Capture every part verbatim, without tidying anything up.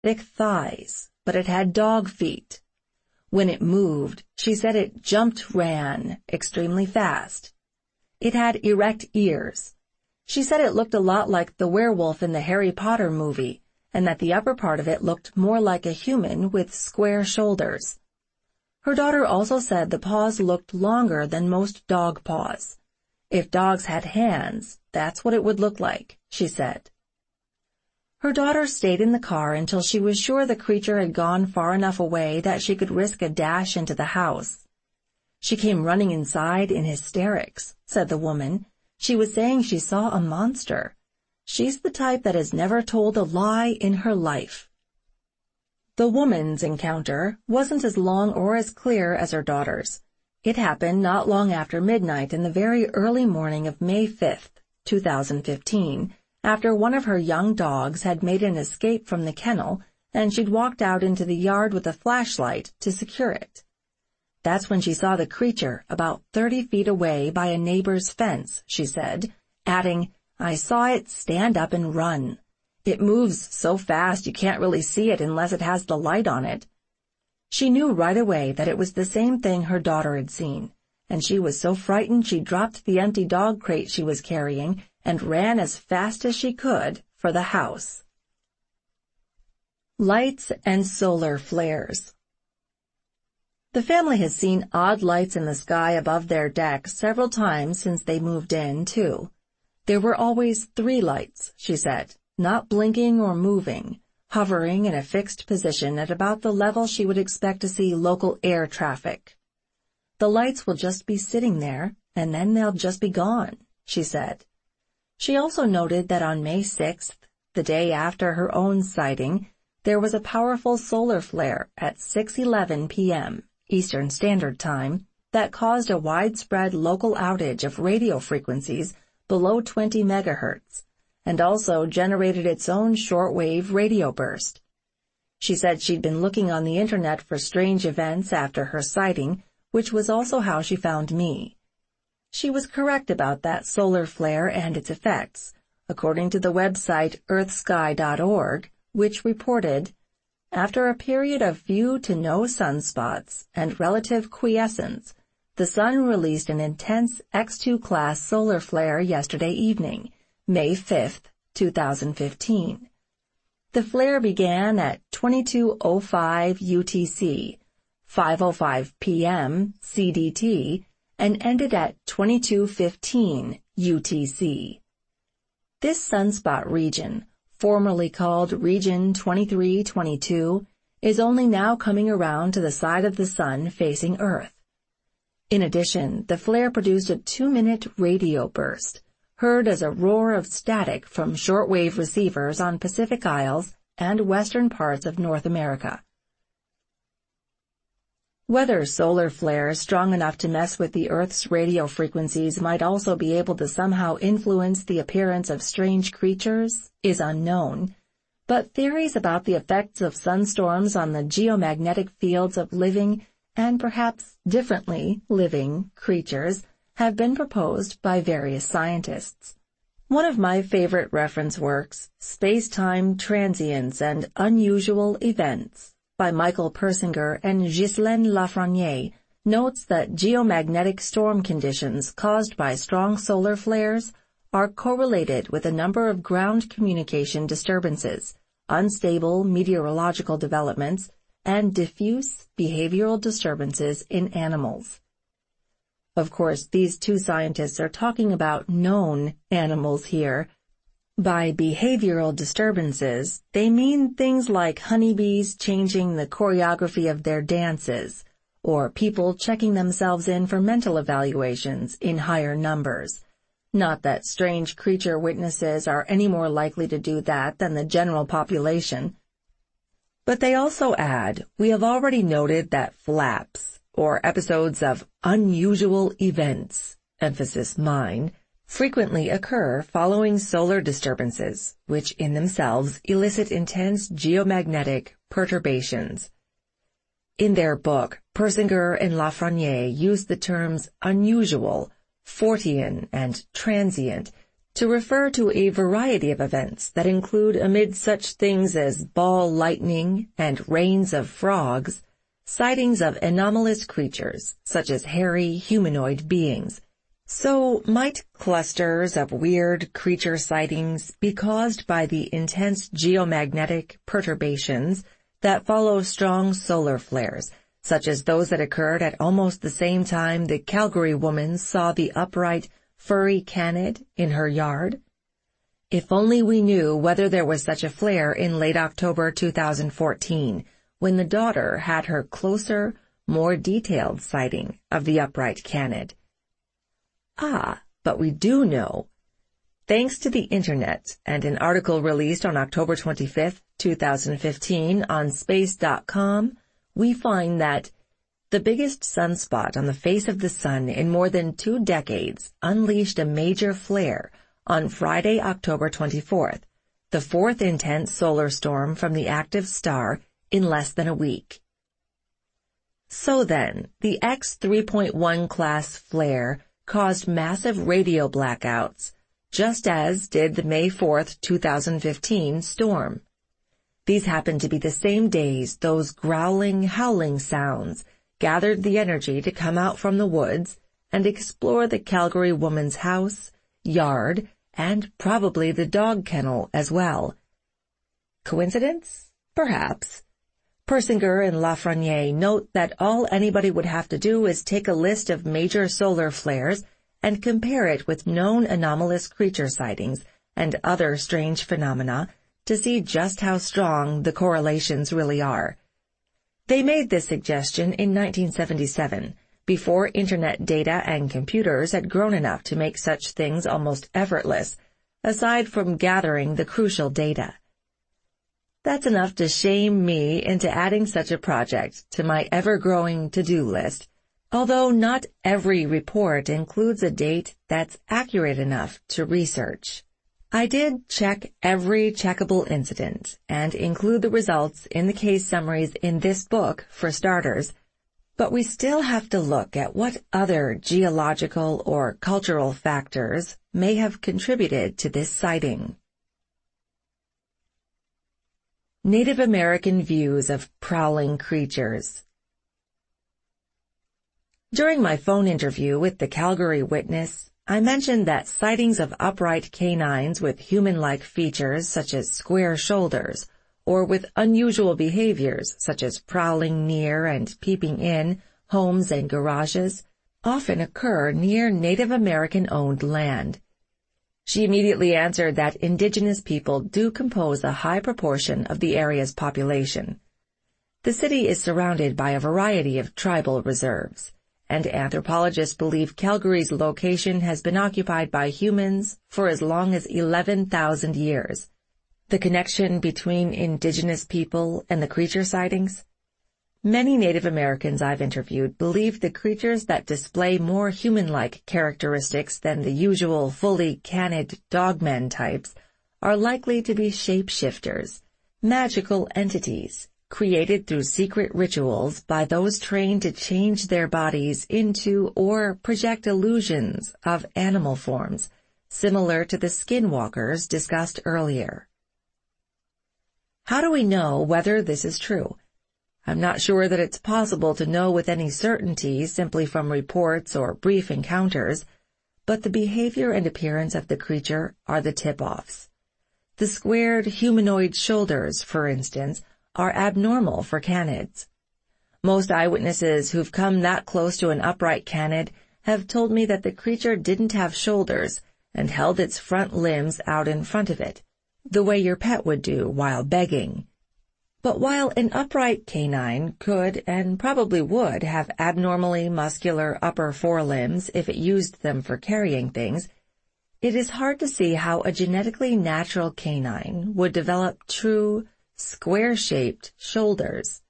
thick thighs, but it had dog feet. When it moved, she said it jumped ran extremely fast. It had erect ears. She said it looked a lot like the werewolf in the Harry Potter movie, and that the upper part of it looked more like a human with square shoulders. Her daughter also said the paws looked longer than most dog paws. If dogs had hands, that's what it would look like, she said. Her daughter stayed in the car until she was sure the creature had gone far enough away that she could risk a dash into the house. She came running inside in hysterics, said the woman. She was saying she saw a monster. She's the type that has never told a lie in her life. The woman's encounter wasn't as long or as clear as her daughter's. It happened not long after midnight in the very early morning of May fifth, two thousand fifteen, after one of her young dogs had made an escape from the kennel and she'd walked out into the yard with a flashlight to secure it. That's when she saw the creature about thirty feet away by a neighbor's fence, she said, adding, "I saw it stand up and run. It moves so fast you can't really see it unless it has the light on it." She knew right away that it was the same thing her daughter had seen, and she was so frightened she dropped the empty dog crate she was carrying and ran as fast as she could for the house. Lights and solar flares. The family has seen odd lights in the sky above their deck several times since they moved in, too. There were always three lights, she said, not blinking or moving, hovering in a fixed position at about the level she would expect to see local air traffic. "The lights will just be sitting there, and then they'll just be gone," she said. She also noted that on May sixth, the day after her own sighting, there was a powerful solar flare at six eleven p m Eastern Standard Time that caused a widespread local outage of radio frequencies below twenty megahertz, and also generated its own shortwave radio burst. She said she'd been looking on the internet for strange events after her sighting, which was also how she found me. She was correct about that solar flare and its effects, according to the website earth sky dot org, which reported, "After a period of few to no sunspots and relative quiescence, the sun released an intense X two class solar flare yesterday evening, May fifth, two thousand fifteen. The flare began at twenty-two oh five U T C, five oh five p m C D T, and ended at twenty-two fifteen U T C. This sunspot region, formerly called Region twenty-three twenty-two, is only now coming around to the side of the sun facing Earth. In addition, the flare produced a two-minute radio burst, heard as a roar of static from shortwave receivers on Pacific Isles and western parts of North America. Whether solar flares strong enough to mess with the Earth's radio frequencies might also be able to somehow influence the appearance of strange creatures is unknown, but theories about the effects of sunstorms on the geomagnetic fields of living and perhaps differently living creatures have been proposed by various scientists. One of my favorite reference works, Space-Time Transients and Unusual Events, by Michael Persinger and Ghislaine Lafreniere, notes that geomagnetic storm conditions caused by strong solar flares are correlated with a number of ground communication disturbances, unstable meteorological developments, and diffuse behavioral disturbances in animals. Of course, these two scientists are talking about known animals here. By behavioral disturbances, they mean things like honeybees changing the choreography of their dances, or people checking themselves in for mental evaluations in higher numbers. Not that strange creature witnesses are any more likely to do that than the general population. But they also add, we have already noted that flaps, or episodes of unusual events, emphasis mine, frequently occur following solar disturbances, which in themselves elicit intense geomagnetic perturbations. In their book, Persinger and Lafreniere used the terms unusual, Fortean, and transient to refer to a variety of events that include, amid such things as ball lightning and rains of frogs, sightings of anomalous creatures, such as hairy humanoid beings. So might clusters of weird creature sightings be caused by the intense geomagnetic perturbations that follow strong solar flares, such as those that occurred at almost the same time the Calgary woman saw the upright, furry canid in her yard? If only we knew whether there was such a flare in late October two thousand fourteen, when the daughter had her closer, more detailed sighting of the upright canid. Ah, but we do know. Thanks to the Internet and an article released on October twenty-fifth, two thousand fifteen on space dot com, we find that the biggest sunspot on the face of the sun in more than two decades unleashed a major flare on Friday, October twenty-fourth, the fourth intense solar storm from the active star in less than a week. So then, the X three point one class flare caused massive radio blackouts, just as did the May fourth, two thousand fifteen storm. These happened to be the same days those growling, howling sounds gathered the energy to come out from the woods and explore the Calgary woman's house, yard, and probably the dog kennel as well. Coincidence? Perhaps. Persinger and Lafreniere note that all anybody would have to do is take a list of major solar flares and compare it with known anomalous creature sightings and other strange phenomena to see just how strong the correlations really are. They made this suggestion in nineteen seventy-seven, before Internet data and computers had grown enough to make such things almost effortless, aside from gathering the crucial data. That's enough to shame me into adding such a project to my ever-growing to-do list, although not every report includes a date that's accurate enough to research. I did check every checkable incident and include the results in the case summaries in this book for starters, but we still have to look at what other geological or cultural factors may have contributed to this sighting. Native American views of prowling creatures. During my phone interview with the Calgary Witness, I mentioned that sightings of upright canines with human-like features such as square shoulders, or with unusual behaviors such as prowling near and peeping in homes and garages, often occur near Native American-owned land. She immediately answered that Indigenous people do compose a high proportion of the area's population. The city is surrounded by a variety of tribal reserves, and anthropologists believe Calgary's location has been occupied by humans for as long as eleven thousand years. The connection between Indigenous people and the creature sightings? Many Native Americans I've interviewed believe the creatures that display more human-like characteristics than the usual fully canid dogmen types are likely to be shapeshifters, magical entities, created through secret rituals by those trained to change their bodies into or project illusions of animal forms, similar to the skinwalkers discussed earlier. How do we know whether this is true? I'm not sure that it's possible to know with any certainty simply from reports or brief encounters, but the behavior and appearance of the creature are the tip-offs. The squared humanoid shoulders, for instance, are abnormal for canids. Most eyewitnesses who've come that close to an upright canid have told me that the creature didn't have shoulders and held its front limbs out in front of it, the way your pet would do while begging. But while an upright canine could and probably would have abnormally muscular upper forelimbs if it used them for carrying things, it is hard to see how a genetically natural canine would develop true, square-shaped shoulders.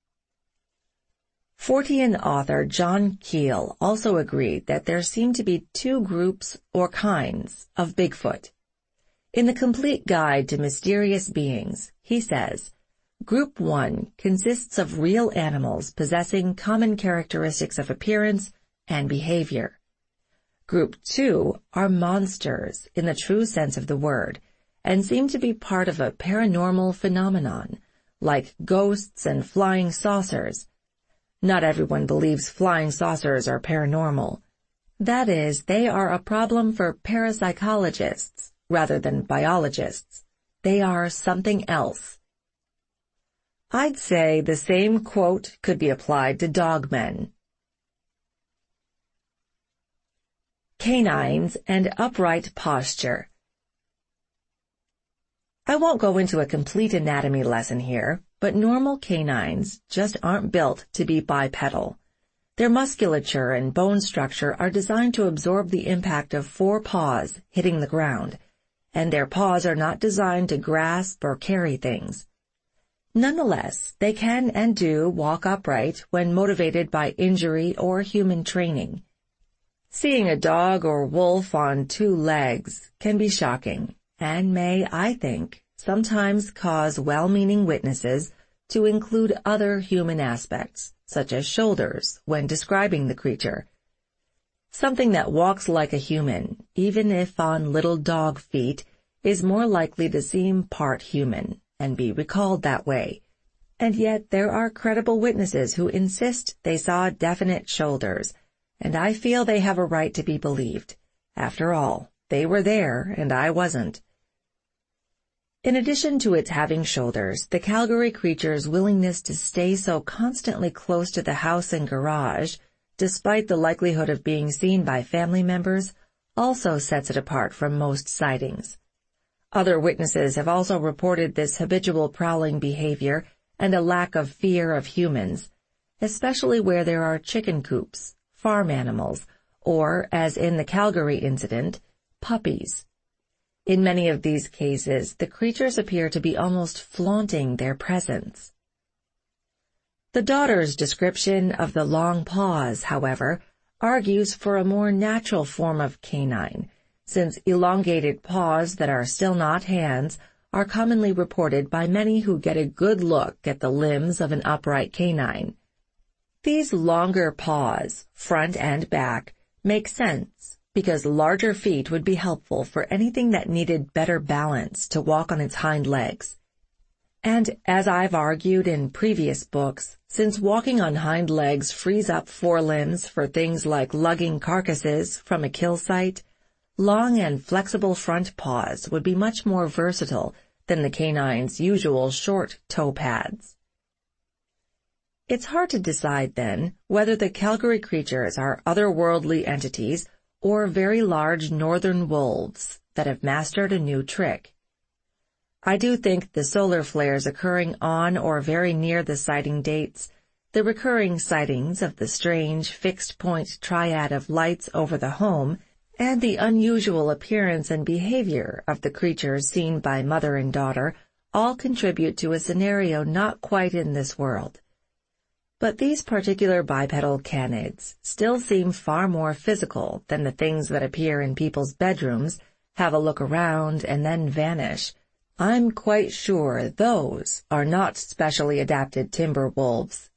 Fortean author John Keel also agreed that there seem to be two groups or kinds of Bigfoot. In the Complete Guide to Mysterious Beings, he says, Group one consists of real animals possessing common characteristics of appearance and behavior. Group two are monsters in the true sense of the word, and seem to be part of a paranormal phenomenon, like ghosts and flying saucers. Not everyone believes flying saucers are paranormal. That is, they are a problem for parapsychologists rather than biologists. They are something else. I'd say the same quote could be applied to dogmen. Canines and upright posture. I won't go into a complete anatomy lesson here, but normal canines just aren't built to be bipedal. Their musculature and bone structure are designed to absorb the impact of four paws hitting the ground, and their paws are not designed to grasp or carry things. Nonetheless, they can and do walk upright when motivated by injury or human training. Seeing a dog or wolf on two legs can be shocking, and may, I think, sometimes cause well-meaning witnesses to include other human aspects, such as shoulders, when describing the creature. Something that walks like a human, even if on little dog feet, is more likely to seem part human and be recalled that way. And yet there are credible witnesses who insist they saw definite shoulders, and I feel they have a right to be believed. After all, they were there and I wasn't. In addition to its having shoulders, the Calgary creature's willingness to stay so constantly close to the house and garage, despite the likelihood of being seen by family members, also sets it apart from most sightings. Other witnesses have also reported this habitual prowling behavior and a lack of fear of humans, especially where there are chicken coops, farm animals, or, as in the Calgary incident, puppies. In many of these cases, the creatures appear to be almost flaunting their presence. The daughter's description of the long paws, however, argues for a more natural form of canine, since elongated paws that are still not hands are commonly reported by many who get a good look at the limbs of an upright canine. These longer paws, front and back, make sense because larger feet would be helpful for anything that needed better balance to walk on its hind legs. And as I've argued in previous books, since walking on hind legs frees up forelimbs for things like lugging carcasses from a kill site, long and flexible front paws would be much more versatile than the canine's usual short toe pads. It's hard to decide, then, whether the Calgary creatures are otherworldly entities or very large northern wolves that have mastered a new trick. I do think the solar flares occurring on or very near the sighting dates, the recurring sightings of the strange fixed-point triad of lights over the home, and the unusual appearance and behavior of the creatures seen by mother and daughter all contribute to a scenario not quite in this world. But these particular bipedal canids still seem far more physical than the things that appear in people's bedrooms, have a look around, and then vanish. I'm quite sure those are not specially adapted timber wolves.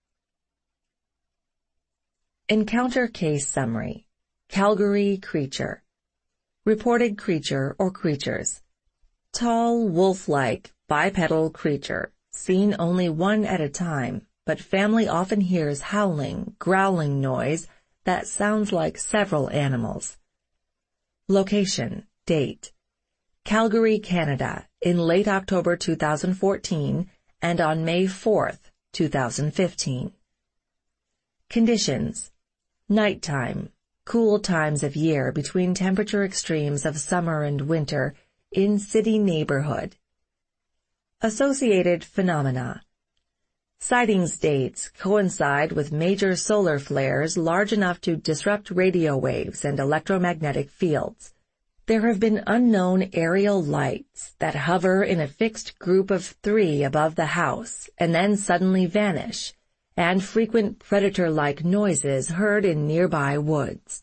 Encounter Case Summary. Calgary Creature. Reported creature or creatures. Tall, wolf-like, bipedal creature, seen only one at a time, but family often hears howling, growling noise that sounds like several animals. Location, date. Calgary, Canada, in late October two thousand fourteen and on May fourth, two thousand fifteen. Conditions. Nighttime, cool times of year between temperature extremes of summer and winter in city neighborhood. Associated phenomena. Sightings dates coincide with major solar flares large enough to disrupt radio waves and electromagnetic fields. There have been unknown aerial lights that hover in a fixed group of three above the house and then suddenly vanish, and frequent predator-like noises heard in nearby woods.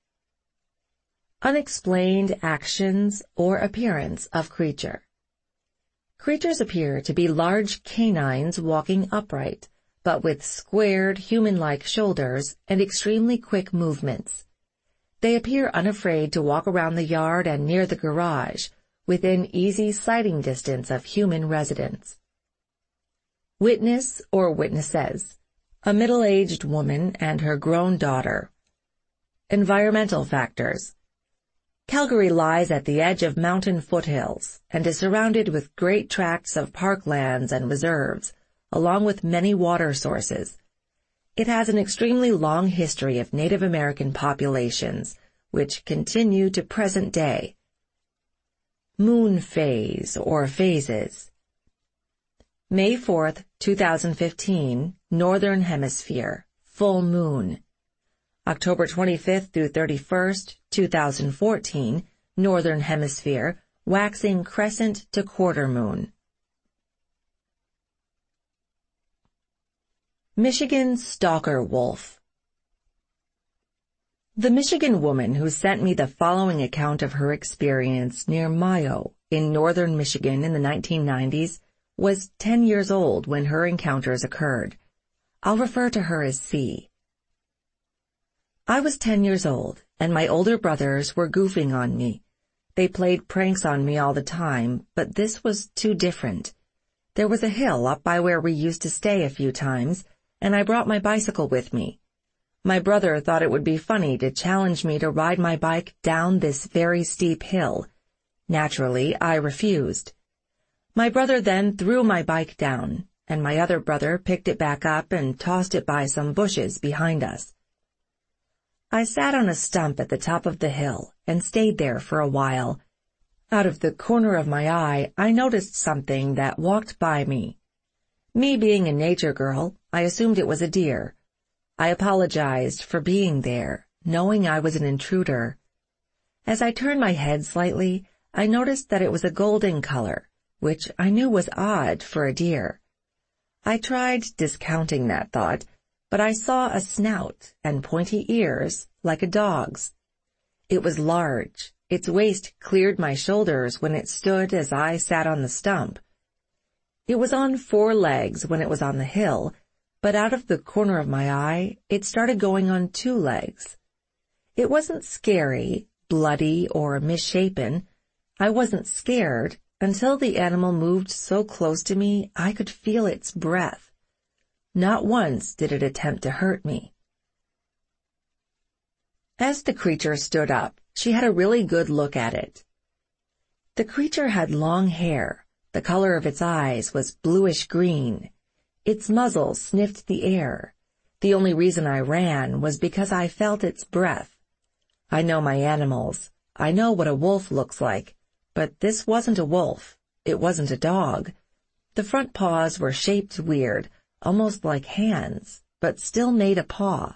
Unexplained actions or appearance of creature. Creatures appear to be large canines walking upright, but with squared, human-like shoulders and extremely quick movements. They appear unafraid to walk around the yard and near the garage, within easy sighting distance of human residents. Witness or witnesses: a middle-aged woman and her grown daughter. Environmental factors: Calgary lies at the edge of mountain foothills and is surrounded with great tracts of parklands and reserves, along with many water sources. It has an extremely long history of Native American populations, which continue to present day. Moon phase or phases: May fourth, two thousand fifteen, Northern Hemisphere, full moon. October twenty-fifth through thirty-first, two thousand fourteen, Northern Hemisphere, waxing crescent to quarter moon. Michigan stalker wolf. The Michigan woman who sent me the following account of her experience near Mayo in northern Michigan in the nineteen nineties was ten years old when her encounters occurred. I'll refer to her as C. I was ten years old, and my older brothers were goofing on me. They played pranks on me all the time, but this was too different. There was a hill up by where we used to stay a few times, and I brought my bicycle with me. My brother thought it would be funny to challenge me to ride my bike down this very steep hill. Naturally, I refused. My brother then threw my bike down, and my other brother picked it back up and tossed it by some bushes behind us. I sat on a stump at the top of the hill and stayed there for a while. Out of the corner of my eye, I noticed something that walked by me. Me being a nature girl, I assumed it was a deer. I apologized for being there, knowing I was an intruder. As I turned my head slightly, I noticed that it was a golden color, which I knew was odd for a deer. I tried discounting that thought, but I saw a snout and pointy ears like a dog's. It was large. Its waist cleared my shoulders when it stood as I sat on the stump. It was on four legs when it was on the hill, but out of the corner of my eye, it started going on two legs. It wasn't scary, bloody, or misshapen. I wasn't scared until the animal moved so close to me I could feel its breath. Not once did it attempt to hurt me. As the creature stood up, she had a really good look at it. The creature had long hair. The color of its eyes was bluish-green. Its muzzle sniffed the air. The only reason I ran was because I felt its breath. I know my animals. I know what a wolf looks like. But this wasn't a wolf. It wasn't a dog. The front paws were shaped weird, almost like hands, but still made a paw.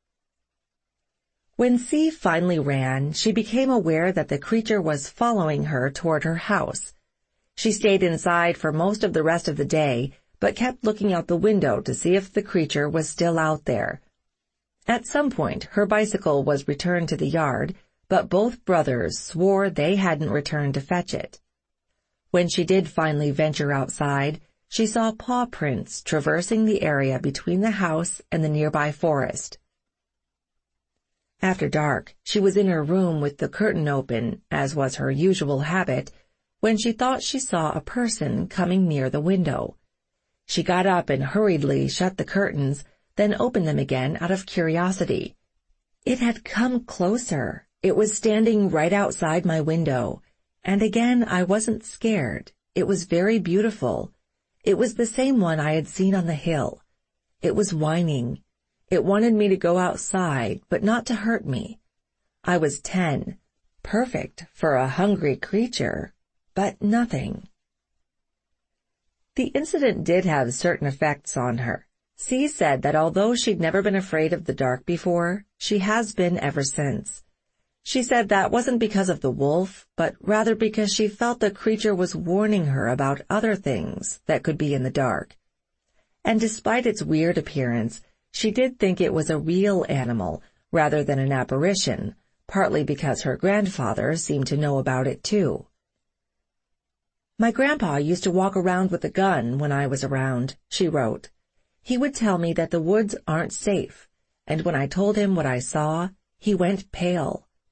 When C finally ran, she became aware that the creature was following her toward her house. She stayed inside for most of the rest of the day, but kept looking out the window to see if the creature was still out there. At some point, her bicycle was returned to the yard, but both brothers swore they hadn't returned to fetch it. When she did finally venture outside, she saw paw prints traversing the area between the house and the nearby forest. After dark, she was in her room with the curtain open, as was her usual habit, when she thought she saw a person coming near the window. She got up and hurriedly shut the curtains, then opened them again out of curiosity. It had come closer. It was standing right outside my window, and again I wasn't scared. It was very beautiful. It was the same one I had seen on the hill. It was whining. It wanted me to go outside, but not to hurt me. I was ten, perfect for a hungry creature, but nothing. The incident did have certain effects on her. C said that although she'd never been afraid of the dark before, she has been ever since. She said that wasn't because of the wolf, but rather because she felt the creature was warning her about other things that could be in the dark. And despite its weird appearance, she did think it was a real animal rather than an apparition, partly because her grandfather seemed to know about it too. My grandpa used to walk around with a gun when I was around, she wrote. He would tell me that the woods aren't safe, and when I told him what I saw, he went pale.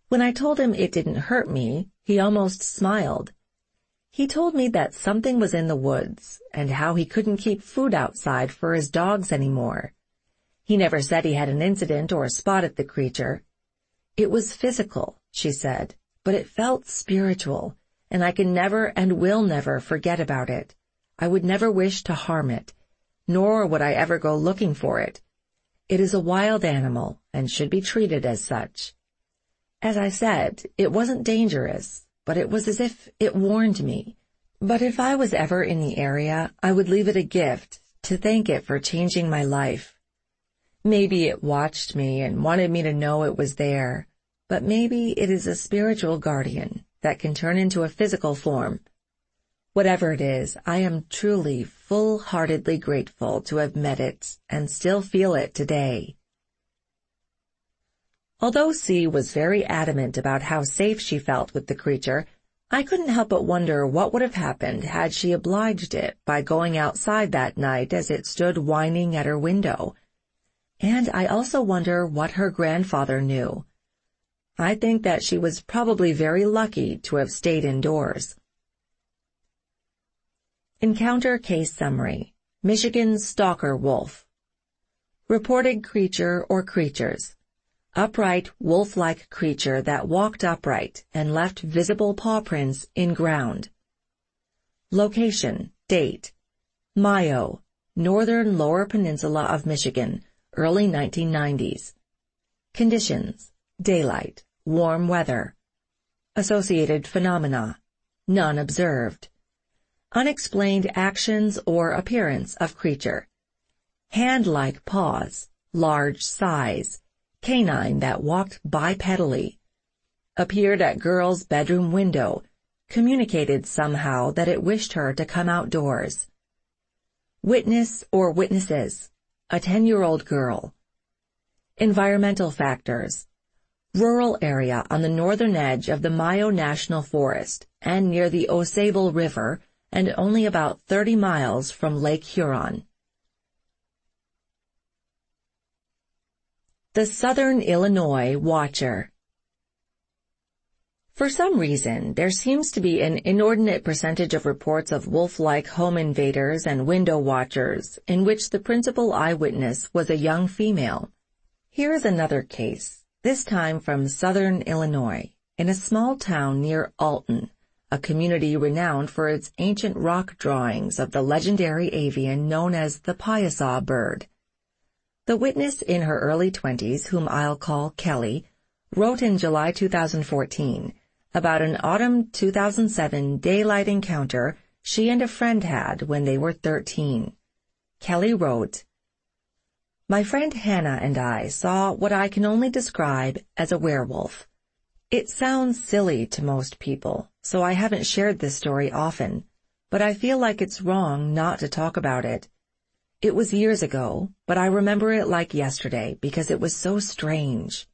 When I told him it didn't hurt me, he almost smiled. He told me that something was in the woods and how he couldn't keep food outside for his dogs anymore. He never said he had an incident or spotted the creature. It was physical, she said, but it felt spiritual, and I can never and will never forget about it. I would never wish to harm it, nor would I ever go looking for it. It is a wild animal and should be treated as such. As I said, it wasn't dangerous, but it was as if it warned me. But if I was ever in the area, I would leave it a gift to thank it for changing my life. Maybe it watched me and wanted me to know it was there, but maybe it is a spiritual guardian that can turn into a physical form. Whatever it is, I am truly, full-heartedly grateful to have met it and still feel it today. Although C was very adamant about how safe she felt with the creature, I couldn't help but wonder what would have happened had she obliged it by going outside that night as it stood whining at her window. And I also wonder what her grandfather knew. I think that she was probably very lucky to have stayed indoors. Encounter Case Summary: Michigan Stalker Wolf. Reported creature or creatures: upright, wolf-like creature that walked upright and left visible paw prints in ground. Location, date: Mayo, northern Lower Peninsula of Michigan, early nineteen nineties. Conditions: daylight, warm weather. Associated phenomena: none observed. Unexplained actions or appearance of creature: hand-like paws, large size, canine that walked bipedally, appeared at girl's bedroom window, communicated somehow that it wished her to come outdoors. Witness or witnesses: a ten-year-old girl. Environmental factors: rural area on the northern edge of the Mayo National Forest and near the Au Sable River and only about thirty miles from Lake Huron. The Southern Illinois Watcher. For some reason, there seems to be an inordinate percentage of reports of wolf-like home invaders and window watchers in which the principal eyewitness was a young female. Here is another case, this time from Southern Illinois, in a small town near Alton, a community renowned for its ancient rock drawings of the legendary avian known as the Piasa bird. The witness in her early twenties, whom I'll call Kelly, wrote in July two thousand fourteen about an autumn two thousand seven daylight encounter she and a friend had when they were thirteen. Kelly wrote, "My friend Hannah and I saw what I can only describe as a werewolf. It sounds silly to most people, so I haven't shared this story often, but I feel like it's wrong not to talk about it. It was years ago, but I remember it like yesterday because it was so strange.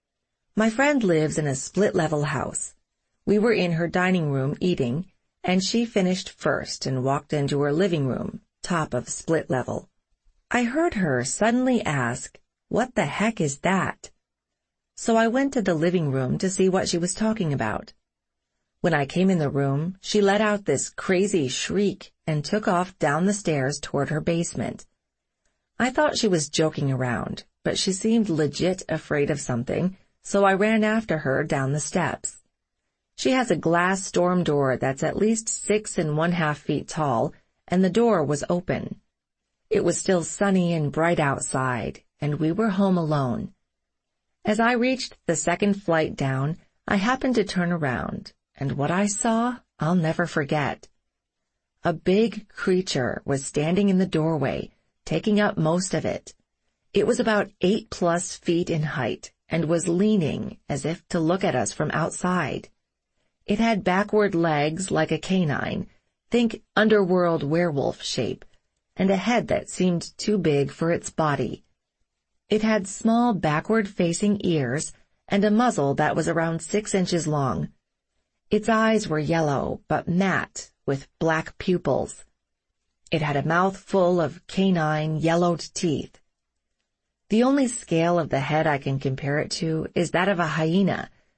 My friend lives in a split-level house. We were in her dining room eating, and she finished first and walked into her living room, top of split level. I heard her suddenly ask, 'What the heck is that?' So I went to the living room to see what she was talking about. When I came in the room, she let out this crazy shriek and took off down the stairs toward her basement. I thought she was joking around, but she seemed legit afraid of something, so I ran after her down the steps. She has a glass storm door that's at least six and one-half feet tall, and the door was open. It was still sunny and bright outside, and we were home alone. As I reached the second flight down, I happened to turn around, and what I saw, I'll never forget. A big creature was standing in the doorway, taking up most of it. It was about eight plus feet in height, and was leaning as if to look at us from outside. It had backward legs like a canine, think underworld werewolf shape, and a head that seemed too big for its body. It had small backward-facing ears and a muzzle that was around six inches long. Its eyes were yellow but matte with black pupils. It had a mouth full of canine, yellowed teeth. The only scale of the head I can compare it to is that of a hyena,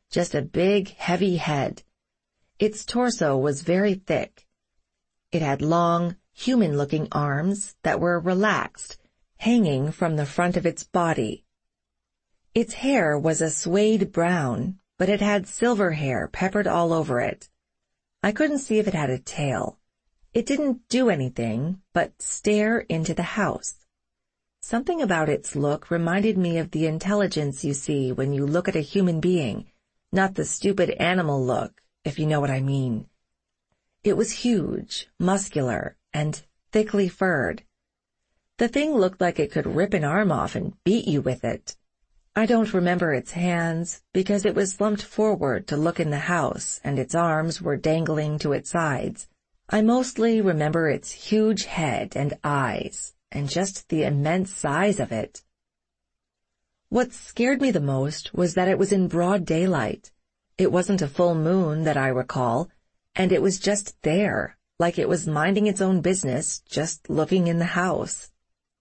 just a big, heavy head. Its torso was very thick. It had long, human-looking arms that were relaxed, hanging from the front of its body. Its hair was a suede brown, but it had silver hair peppered all over it. I couldn't see if it had a tail. It didn't do anything but stare into the house. Something about its look reminded me of the intelligence you see when you look at a human being, not the stupid animal look, if you know what I mean. It was huge, muscular, and thickly furred. The thing looked like it could rip an arm off and beat you with it. I don't remember its hands because it was slumped forward to look in the house and its arms were dangling to its sides. I mostly remember its huge head and eyes and just the immense size of it. What scared me the most was that it was in broad daylight. It wasn't a full moon that I recall, and it was just there, like it was minding its own business, just looking in the house.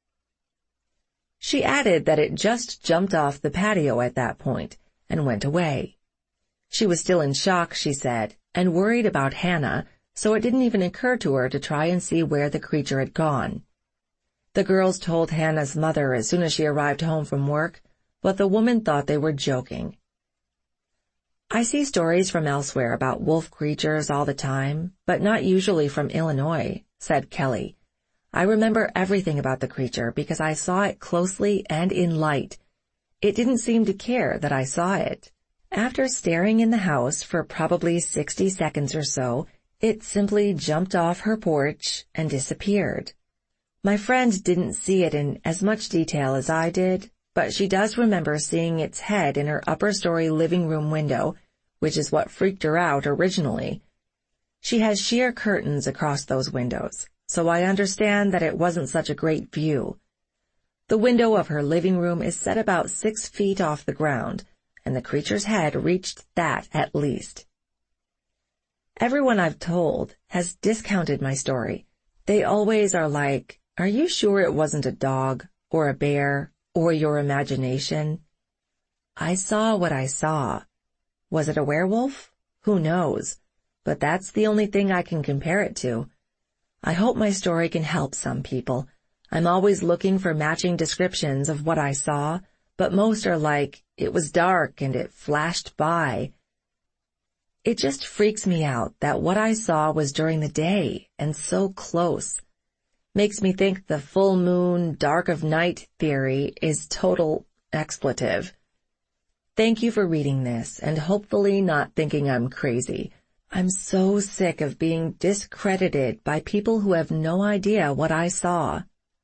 She added that it just jumped off the patio at that point and went away. She was still in shock, she said, and worried about Hannah, so it didn't even occur to her to try and see where the creature had gone. The girls told Hannah's mother as soon as she arrived home from work, but the woman thought they were joking. I see stories from elsewhere about wolf creatures all the time, but not usually from Illinois, said Kelly. I remember everything about the creature because I saw it closely and in light. It didn't seem to care that I saw it. After staring in the house for probably sixty seconds or so, it simply jumped off her porch and disappeared. My friend didn't see it in as much detail as I did, but she does remember seeing its head in her upper-story living room window, which is what freaked her out originally. She has sheer curtains across those windows, so I understand that it wasn't such a great view. The window of her living room is set about six feet off the ground, and the creature's head reached that at least. Everyone I've told has discounted my story. They always are like, "Are you sure it wasn't a dog, or a bear, or your imagination?" I saw what I saw. Was it a werewolf? Who knows? But that's the only thing I can compare it to. I hope my story can help some people. I'm always looking for matching descriptions of what I saw, but most are like, it was dark and it flashed by. It just freaks me out that what I saw was during the day and so close. Makes me think the full moon, dark of night theory is total expletive. Thank you for reading this and hopefully not thinking I'm crazy. I'm so sick of being discredited by people who have no idea what I saw.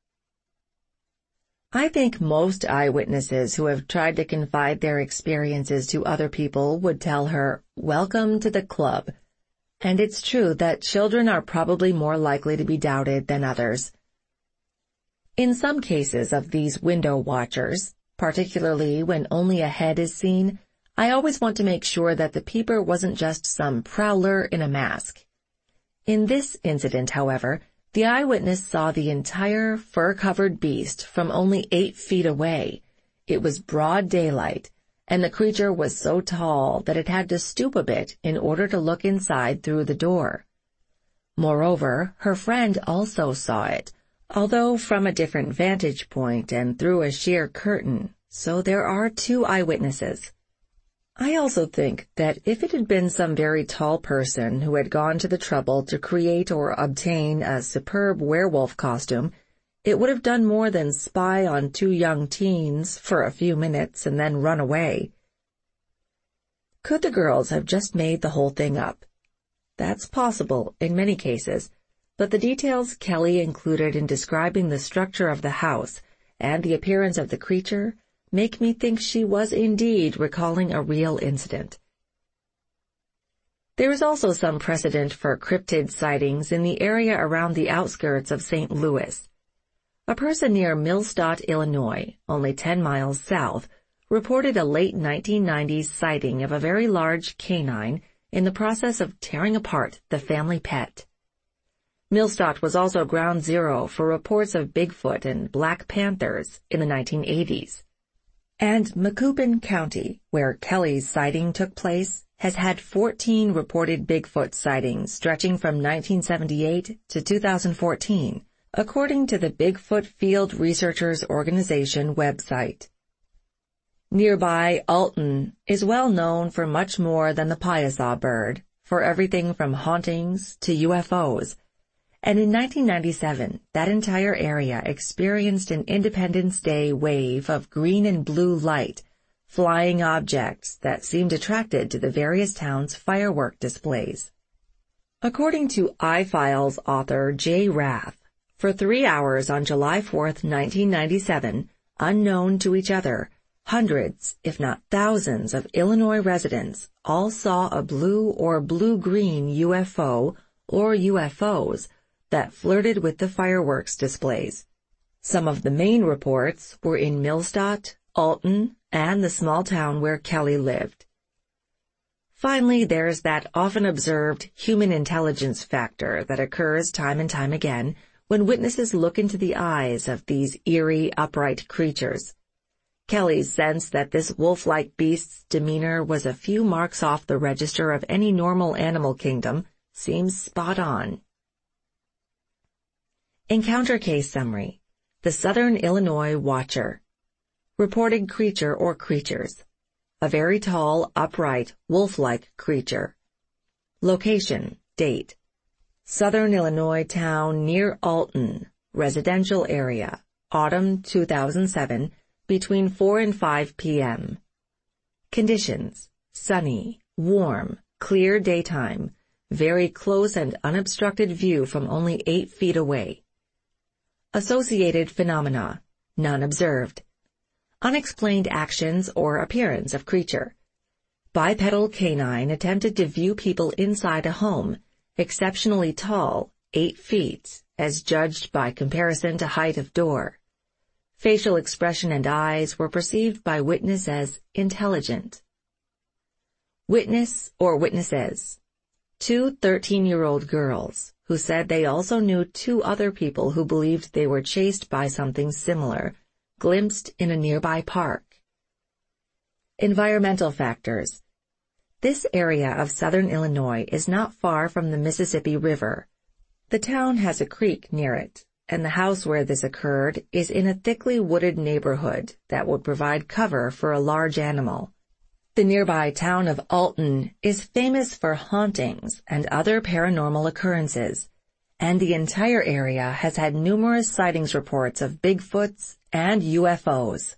I think most eyewitnesses who have tried to confide their experiences to other people would tell her, "Welcome to the club." And it's true that children are probably more likely to be doubted than others. In some cases of these window watchers, particularly when only a head is seen, I always want to make sure that the peeper wasn't just some prowler in a mask. In this incident, however, the eyewitness saw the entire fur-covered beast from only eight feet away. It was broad daylight, and the creature was so tall that it had to stoop a bit in order to look inside through the door. Moreover, her friend also saw it, although from a different vantage point and through a sheer curtain, so there are two eyewitnesses. I also think that if it had been some very tall person who had gone to the trouble to create or obtain a superb werewolf costume, it would have done more than spy on two young teens for a few minutes and then run away. Could the girls have just made the whole thing up? That's possible in many cases, but the details Kelly included in describing the structure of the house and the appearance of the creature make me think she was indeed recalling a real incident. There is also some precedent for cryptid sightings in the area around the outskirts of Saint Louis. A person near Millstadt, Illinois, only ten miles south, reported a late nineteen nineties sighting of a very large canine in the process of tearing apart the family pet. Millstadt was also ground zero for reports of Bigfoot and Black Panthers in the nineteen eighties. And Macoupin County, where Kelly's sighting took place, has had fourteen reported Bigfoot sightings stretching from nineteen seventy-eight to two thousand fourteen, according to the Bigfoot Field Researchers Organization website. Nearby Alton is well known for much more than the Piasa bird, for everything from hauntings to U F Os. And in nineteen ninety-seven, that entire area experienced an Independence Day wave of green and blue light, flying objects that seemed attracted to the various towns' firework displays. According to iFiles author Jay Rath, for three hours on July fourth, nineteen ninety-seven, unknown to each other, hundreds, if not thousands, of Illinois residents all saw a blue or blue-green U F O or U F Os that flirted with the fireworks displays. Some of the main reports were in Millstadt, Alton, and the small town where Kelly lived. Finally, there's that often observed human intelligence factor that occurs time and time again when witnesses look into the eyes of these eerie, upright creatures. Kelly's sense that this wolf-like beast's demeanor was a few marks off the register of any normal animal kingdom seems spot on. Encounter Case Summary. The Southern Illinois Watcher. Reported creature or creatures. A very tall, upright, wolf-like creature. Location, date. Southern Illinois town near Alton, residential area, autumn two thousand seven, between four and five p m Conditions, sunny, warm, clear daytime, very close and unobstructed view from only eight feet away. Associated phenomena, none observed. Unexplained actions or appearance of creature. Bipedal canine attempted to view people inside a home, exceptionally tall, eight feet, as judged by comparison to height of door. Facial expression and eyes were perceived by witness as intelligent. Witness or witnesses. Two thirteen-year-old girls who said they also knew two other people who believed they were chased by something similar, glimpsed in a nearby park. Environmental factors. This area of southern Illinois is not far from the Mississippi River. The town has a creek near it, and the house where this occurred is in a thickly wooded neighborhood that would provide cover for a large animal. The nearby town of Alton is famous for hauntings and other paranormal occurrences, and the entire area has had numerous sightings reports of Bigfoots and U F Os.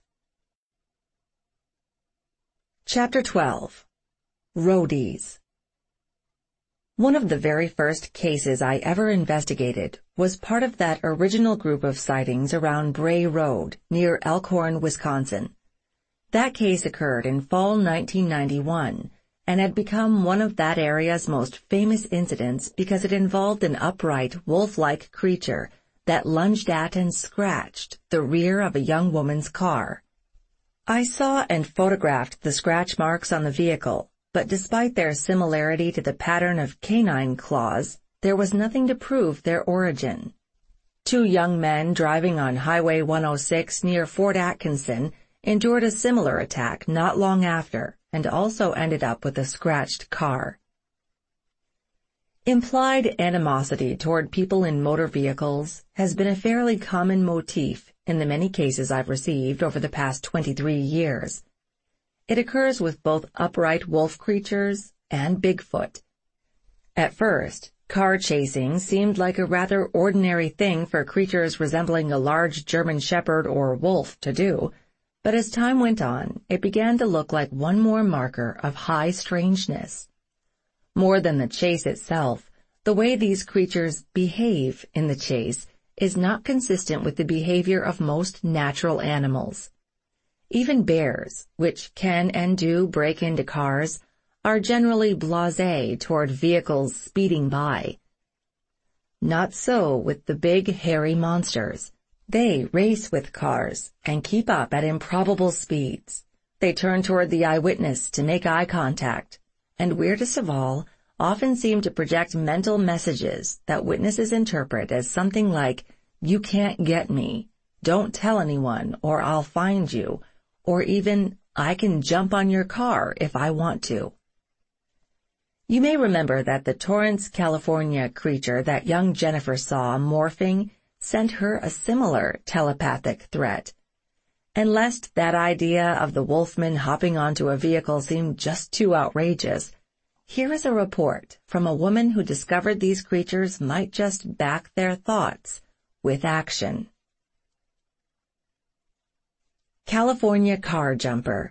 Chapter twelve. Roadies. One of the very first cases I ever investigated was part of that original group of sightings around Bray Road near Elkhorn, Wisconsin. That case occurred in fall nineteen ninety-one and had become one of that area's most famous incidents because it involved an upright, wolf-like creature that lunged at and scratched the rear of a young woman's car. I saw and photographed the scratch marks on the vehicle, but despite their similarity to the pattern of canine claws, there was nothing to prove their origin. Two young men driving on Highway one oh six near Fort Atkinson endured a similar attack not long after and also ended up with a scratched car. Implied animosity toward people in motor vehicles has been a fairly common motif in the many cases I've received over the past twenty-three years. It occurs with both upright wolf creatures and Bigfoot. At first, car chasing seemed like a rather ordinary thing for creatures resembling a large German shepherd or wolf to do, but as time went on, it began to look like one more marker of high strangeness. More than the chase itself, the way these creatures behave in the chase is not consistent with the behavior of most natural animals. Even bears, which can and do break into cars, are generally blasé toward vehicles speeding by. Not so with the big, hairy monsters. They race with cars and keep up at improbable speeds. They turn toward the eyewitness to make eye contact, and weirdest of all, often seem to project mental messages that witnesses interpret as something like, "You can't get me," "Don't tell anyone or I'll find you," or even, I can jump on your car if I want to. You may remember that the Torrance, California creature that young Jennifer saw morphing sent her a similar telepathic threat. And lest that idea of the wolfman hopping onto a vehicle seemed just too outrageous, here is a report from a woman who discovered these creatures might just back their thoughts with action. California Car Jumper.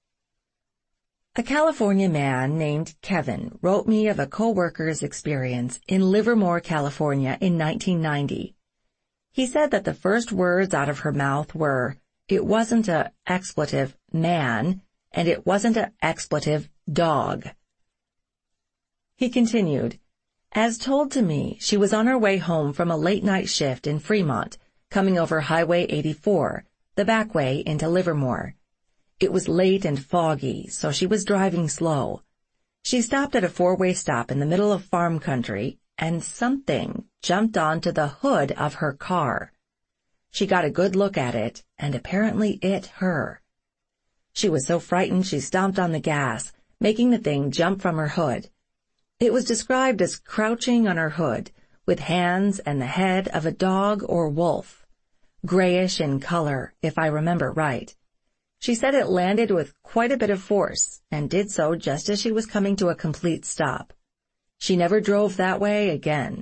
A California man named Kevin wrote me of a co-worker's experience in Livermore, California in nineteen ninety. He said that the first words out of her mouth were, it wasn't a expletive man, and it wasn't a expletive dog. He continued, as told to me, she was on her way home from a late-night shift in Fremont, coming over Highway eighty-four, the back way into Livermore. It was late and foggy, so she was driving slow. She stopped at a four-way stop in the middle of farm country, and something jumped onto the hood of her car. She got a good look at it, and apparently it her. She was so frightened she stomped on the gas, making the thing jump from her hood. It was described as crouching on her hood, with hands and the head of a dog or wolf, grayish in color, if I remember right. She said it landed with quite a bit of force, and did so just as she was coming to a complete stop. She never drove that way again.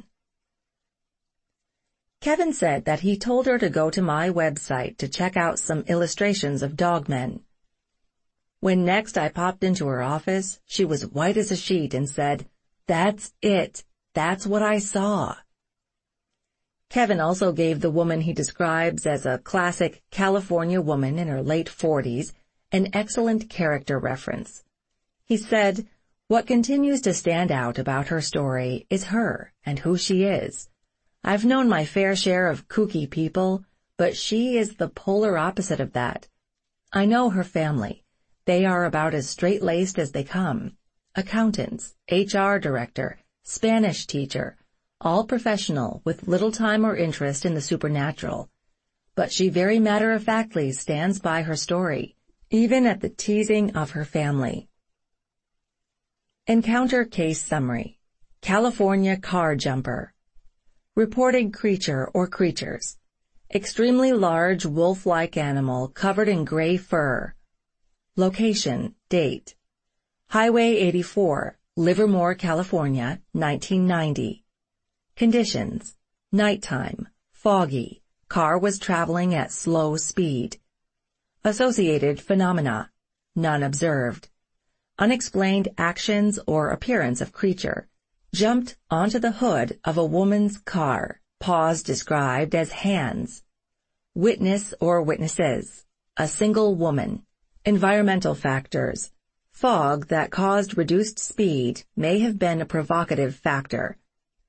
Kevin said that he told her to go to my website to check out some illustrations of dogmen. When next I popped into her office, she was white as a sheet and said, "That's it. That's what I saw." Kevin also gave the woman he describes as a classic California woman in her late forties an excellent character reference. He said, "What continues to stand out about her story is her and who she is. I've known my fair share of kooky people, but she is the polar opposite of that. I know her family. They are about as straight-laced as they come. Accountants, H R director, Spanish teacher, all professional with little time or interest in the supernatural. But she very matter-of-factly stands by her story, even at the teasing of her family." Encounter Case Summary. California Car Jumper. Reported creature or creatures. Extremely large wolf-like animal covered in gray fur. Location, date. Highway eighty-four, Livermore, California, nineteen ninety. Conditions, nighttime, foggy, car was traveling at slow speed. Associated phenomena, none observed. Unexplained actions or appearance of creature. Jumped onto the hood of a woman's car, paws described as hands. Witness or witnesses, a single woman. Environmental factors. Fog that caused reduced speed may have been a provocative factor.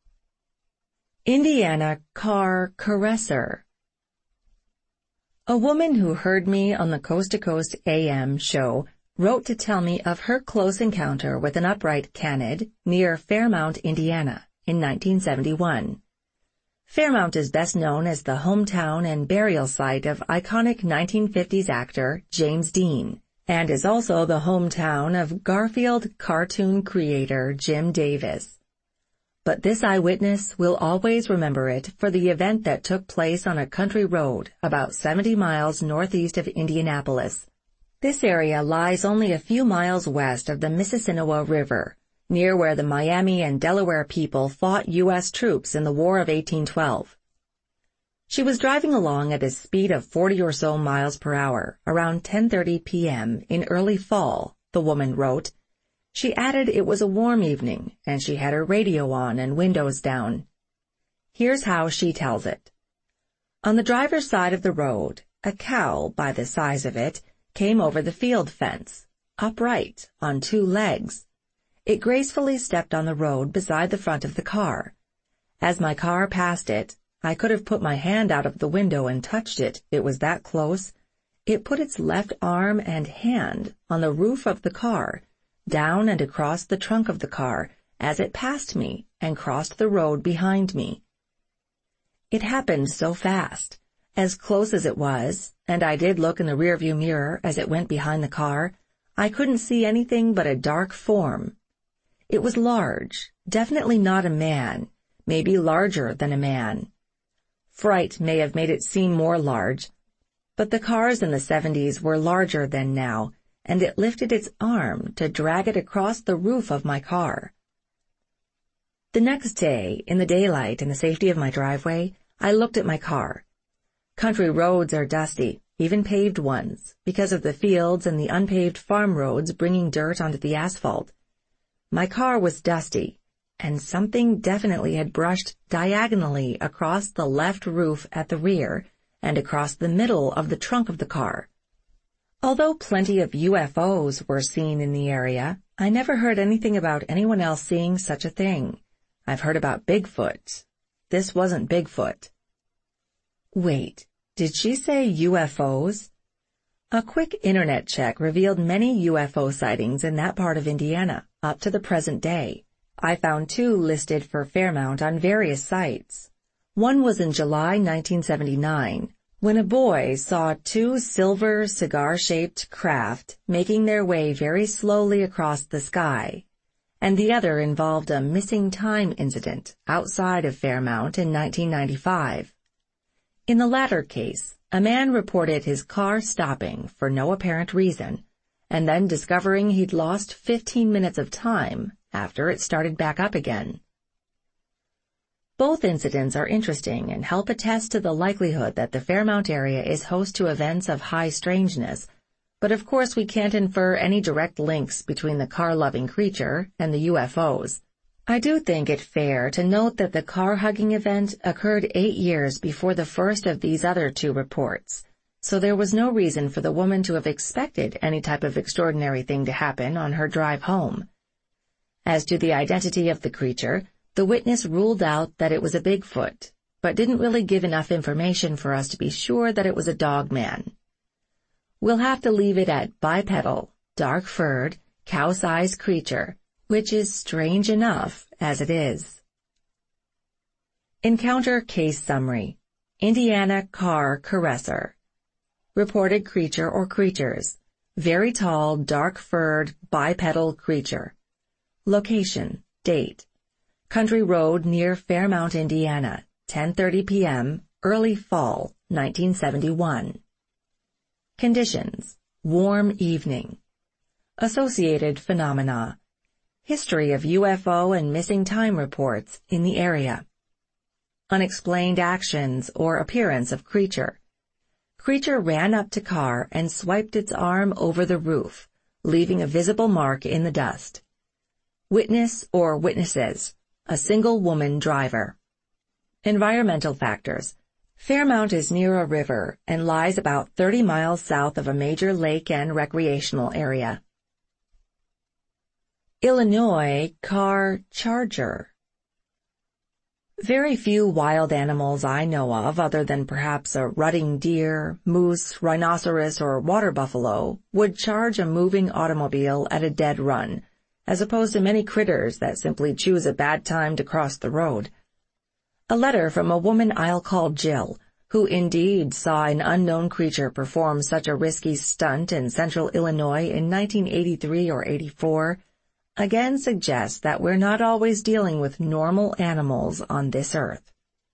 Indiana Car Caresser. A woman who heard me on the Coast to Coast A M show wrote to tell me of her close encounter with an upright canid near Fairmount, Indiana, in nineteen seventy-one. Fairmount is best known as the hometown and burial site of iconic nineteen fifties actor James Dean, and is also the hometown of Garfield cartoon creator Jim Davis. But this eyewitness will always remember it for the event that took place on a country road about seventy miles northeast of Indianapolis. This area lies only a few miles west of the Mississinewa River, near where the Miami and Delaware people fought U S troops in the War of eighteen twelve. She was driving along at a speed of forty or so miles per hour around ten thirty p.m. in early fall, the woman wrote. She added it was a warm evening, and she had her radio on and windows down. Here's how she tells it. On the driver's side of the road, a cow, by the size of it, came over the field fence, upright, on two legs. It gracefully stepped on the road beside the front of the car. As my car passed it, I could have put my hand out of the window and touched it, it was that close. It put its left arm and hand on the roof of the car, down and across the trunk of the car, as it passed me and crossed the road behind me. It happened so fast, As close as it was, and I did look in the rearview mirror as it went behind the car, I couldn't see anything but a dark form. It was large, definitely not a man, maybe larger than a man. Fright may have made it seem more large, but the cars in the seventies were larger than now, and it lifted its arm to drag it across the roof of my car. The next day, in the daylight and the safety of my driveway, I looked at my car. Country roads are dusty, even paved ones, because of the fields and the unpaved farm roads bringing dirt onto the asphalt. My car was dusty, and something definitely had brushed diagonally across the left roof at the rear and across the middle of the trunk of the car. Although plenty of U F Os were seen in the area, I never heard anything about anyone else seeing such a thing. I've heard about Bigfoot. This wasn't Bigfoot. Wait, did she say U F Os? A quick internet check revealed many U F O sightings in that part of Indiana, up to the present day. I found two listed for Fairmount on various sites. One was in July nineteen seventy-nine, when a boy saw two silver cigar-shaped craft making their way very slowly across the sky, and the other involved a missing time incident outside of Fairmount in nineteen ninety-five. In the latter case, a man reported his car stopping for no apparent reason, and then discovering he'd lost fifteen minutes of time after it started back up again. Both incidents are interesting and help attest to the likelihood that the Fairmount area is host to events of high strangeness, but of course we can't infer any direct links between the car-loving creature and the U F Os. I do think it fair to note that the car-hugging event occurred eight years before the first of these other two reports, so there was no reason for the woman to have expected any type of extraordinary thing to happen on her drive home. As to the identity of the creature, the witness ruled out that it was a Bigfoot, but didn't really give enough information for us to be sure that it was a dogman. We'll have to leave it at bipedal, dark-furred, cow-sized creature, which is strange enough as it is. Encounter Case Summary. Indiana Car Caresser. Reported creature or creatures. Very tall, dark-furred, bipedal creature. Location, date. Country road near Fairmount, Indiana, ten thirty p m, early fall, nineteen seventy-one. Conditions, warm evening. Associated phenomena. History of U F O and missing time reports in the area. Unexplained actions or appearance of creature. Creature ran up to car and swiped its arm over the roof, leaving a visible mark in the dust. Witness or witnesses. A single woman driver. Environmental factors. Fairmount is near a river and lies about thirty miles south of a major lake and recreational area. Illinois car charger. Very few wild animals I know of, other than perhaps a rutting deer, moose, rhinoceros, or water buffalo, would charge a moving automobile at a dead run, as opposed to many critters that simply choose a bad time to cross the road. A letter from a woman I'll call Jill, who indeed saw an unknown creature perform such a risky stunt in central Illinois in nineteen eighty-three or eighty-four, again suggests that we're not always dealing with normal animals on this earth.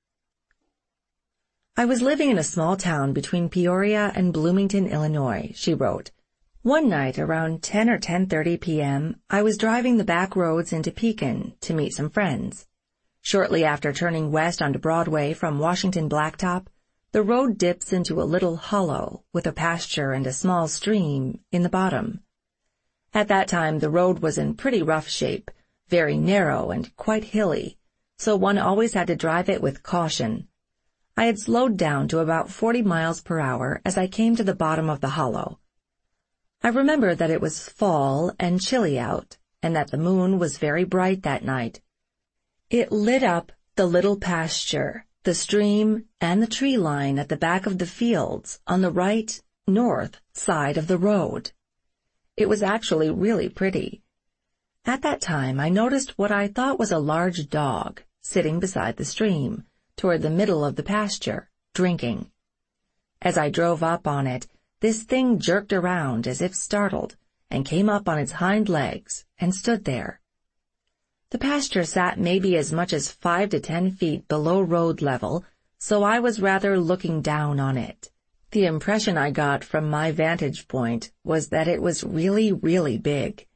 I was living in a small town between Peoria and Bloomington, Illinois, she wrote. One night around ten or ten thirty p m, I was driving the back roads into Pekin to meet some friends. Shortly after turning west onto Broadway from Washington Blacktop, the road dips into a little hollow with a pasture and a small stream in the bottom. At that time, the road was in pretty rough shape, very narrow and quite hilly, so one always had to drive it with caution. I had slowed down to about forty miles per hour as I came to the bottom of the hollow. I remember that it was fall and chilly out, and that the moon was very bright that night. It lit up the little pasture, the stream, and the tree line at the back of the fields on the right, north side of the road. It was actually really pretty. At that time, I noticed what I thought was a large dog sitting beside the stream, toward the middle of the pasture, drinking. As I drove up on it, this thing jerked around as if startled and came up on its hind legs and stood there. The pasture sat maybe as much as five to ten feet below road level, so I was rather looking down on it. The impression I got from my vantage point was that it was really, really big.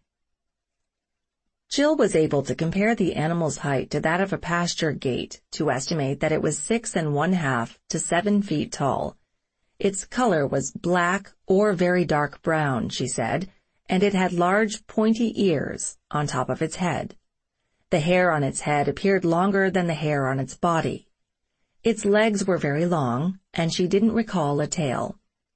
Jill was able to compare the animal's height to that of a pasture gate to estimate that it was six and one half to seven feet tall. Its color was black or very dark brown, she said, and it had large pointy ears on top of its head. The hair on its head appeared longer than the hair on its body. Its legs were very long, and she didn't recall a tail.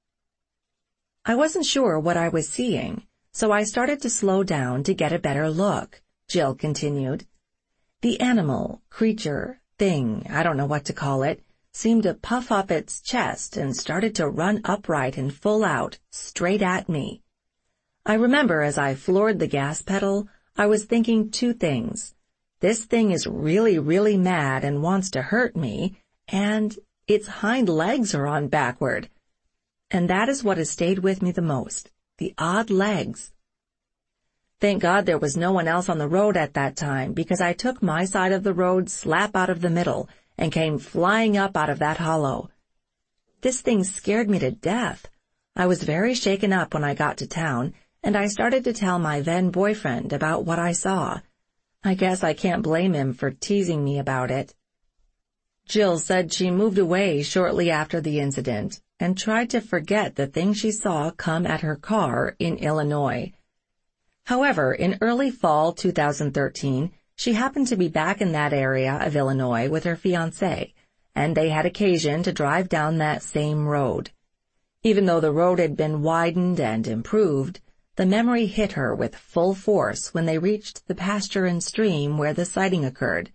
I wasn't sure what I was seeing, so I started to slow down to get a better look, Jill continued. The animal, creature, thing, I don't know what to call it, seemed to puff up its chest and started to run upright and full out, straight at me. I remember as I floored the gas pedal, I was thinking two things. This thing is really, really mad and wants to hurt me, and its hind legs are on backward. And that is what has stayed with me the most, the odd legs. Thank God there was no one else on the road at that time, because I took my side of the road slap out of the middle and came flying up out of that hollow. This thing scared me to death. I was very shaken up when I got to town, and I started to tell my then-boyfriend about what I saw. I guess I can't blame him for teasing me about it. Jill said she moved away shortly after the incident and tried to forget the thing she saw come at her car in Illinois. However, in early fall two thousand thirteen, she happened to be back in that area of Illinois with her fiancé, and they had occasion to drive down that same road. Even though the road had been widened and improved, the memory hit her with full force when they reached the pasture and stream where the sighting occurred.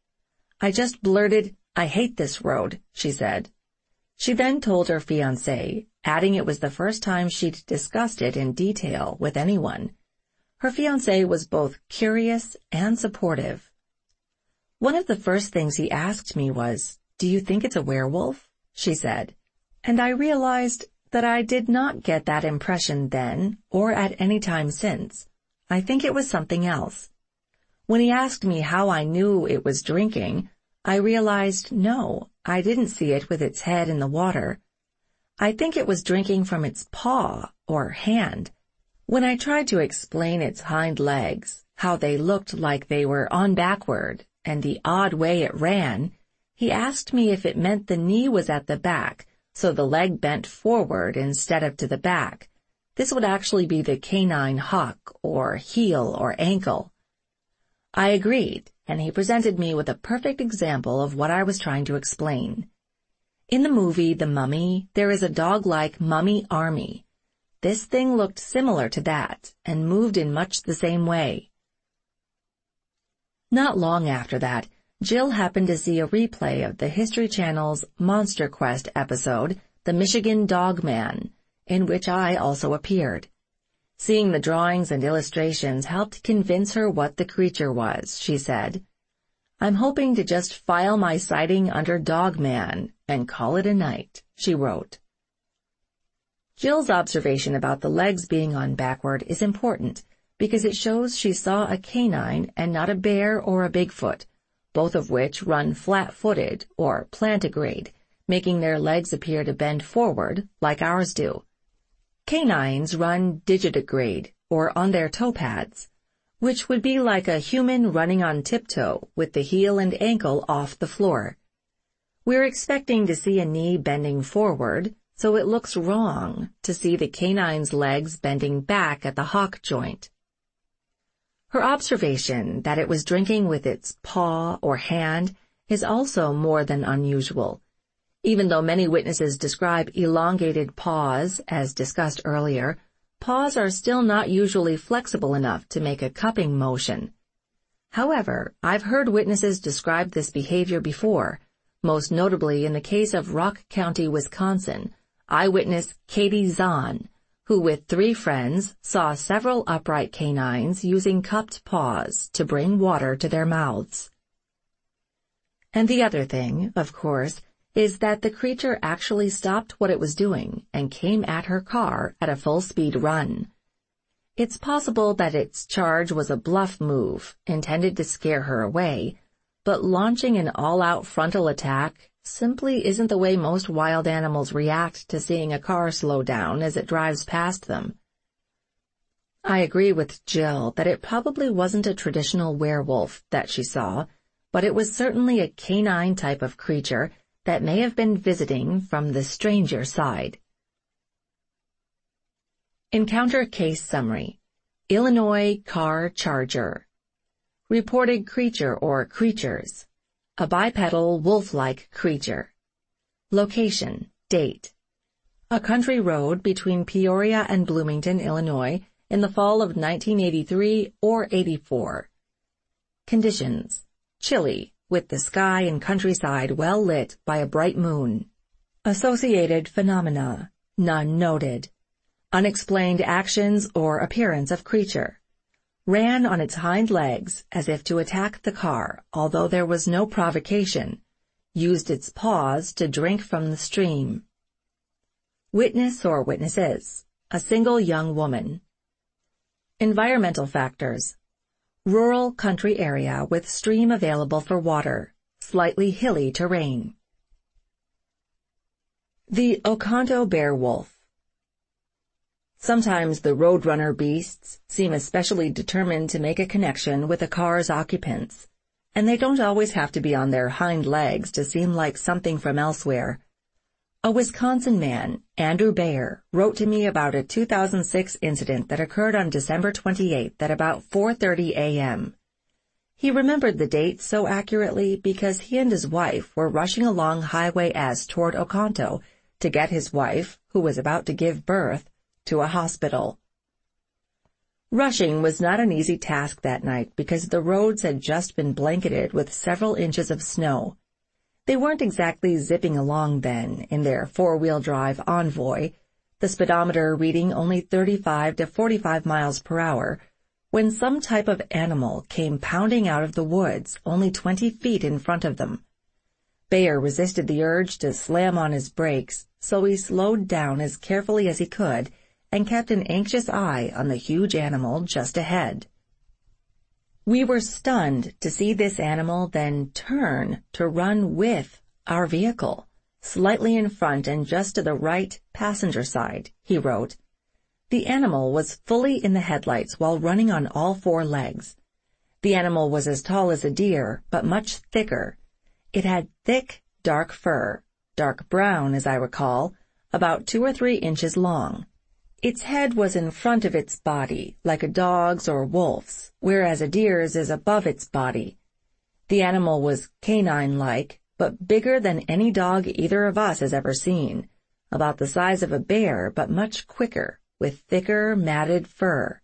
I just blurted, "I hate this road," she said. She then told her fiancé, adding it was the first time she'd discussed it in detail with anyone. Her fiancé was both curious and supportive. One of the first things he asked me was, "Do you think it's a werewolf?" she said, and I realized that I did not get that impression then or at any time since. I think it was something else. When he asked me how I knew it was drinking, I realized no, I didn't see it with its head in the water. I think it was drinking from its paw or hand. When I tried to explain its hind legs, how they looked like they were on backward, and the odd way it ran, he asked me if it meant the knee was at the back, so the leg bent forward instead of to the back. This would actually be the canine hock, or heel, or ankle. I agreed, and he presented me with a perfect example of what I was trying to explain. In the movie The Mummy, there is a dog-like mummy army. This thing looked similar to that, and moved in much the same way. Not long after that, Jill happened to see a replay of the History Channel's Monster Quest episode, The Michigan Dog Man, in which I also appeared. Seeing the drawings and illustrations helped convince her what the creature was, she said. "I'm hoping to just file my sighting under Dog Man and call it a night," she wrote. Jill's observation about the legs being on backward is important because it shows she saw a canine and not a bear or a Bigfoot, both of which run flat-footed or plantigrade, making their legs appear to bend forward like ours do. Canines run digitigrade, or on their toe pads, which would be like a human running on tiptoe with the heel and ankle off the floor. We're expecting to see a knee bending forward, so it looks wrong to see the canine's legs bending back at the hock joint. Her observation that it was drinking with its paw or hand is also more than unusual. Even though many witnesses describe elongated paws, as discussed earlier, paws are still not usually flexible enough to make a cupping motion. However, I've heard witnesses describe this behavior before, most notably in the case of Rock County, Wisconsin, eyewitness Katie Zahn, who with three friends saw several upright canines using cupped paws to bring water to their mouths. And the other thing, of course, is that the creature actually stopped what it was doing and came at her car at a full-speed run. It's possible that its charge was a bluff move intended to scare her away, but launching an all-out frontal attack simply isn't the way most wild animals react to seeing a car slow down as it drives past them. I agree with Jill that it probably wasn't a traditional werewolf that she saw, but it was certainly a canine type of creature that may have been visiting from the stranger side. Encounter Case Summary. Illinois Car Charger. Reported creature or creatures. A bipedal wolf-like creature. Location, date. A country road between Peoria and Bloomington, Illinois, in the fall of nineteen eighty-three or eighty-four. Conditions, chilly, with the sky and countryside well lit by a bright moon. Associated phenomena, none noted. Unexplained actions or appearance of creature. Ran on its hind legs as if to attack the car, although there was no provocation. Used its paws to drink from the stream. Witness or witnesses, a single young woman. Environmental factors. Rural country area with stream available for water, slightly hilly terrain. The Oconto bear wolf. Sometimes the roadrunner beasts seem especially determined to make a connection with a car's occupants, and they don't always have to be on their hind legs to seem like something from elsewhere. A Wisconsin man, Andrew Bayer, wrote to me about a two thousand six incident that occurred on December twenty-eighth at about four thirty a m He remembered the date so accurately because he and his wife were rushing along Highway S toward Oconto to get his wife, who was about to give birth, to a hospital. Rushing was not an easy task that night because the roads had just been blanketed with several inches of snow. They weren't exactly zipping along then in their four-wheel drive Envoy, the speedometer reading only thirty-five to forty-five miles per hour, when some type of animal came pounding out of the woods only twenty feet in front of them. Bayer resisted the urge to slam on his brakes, so he slowed down as carefully as he could and kept an anxious eye on the huge animal just ahead. We were stunned to see this animal then turn to run with our vehicle, slightly in front and just to the right passenger side, he wrote. The animal was fully in the headlights while running on all four legs. The animal was as tall as a deer, but much thicker. It had thick, dark fur, dark brown as I recall, about two or three inches long. Its head was in front of its body, like a dog's or wolf's, whereas a deer's is above its body. The animal was canine-like, but bigger than any dog either of us has ever seen, about the size of a bear, but much quicker, with thicker, matted fur.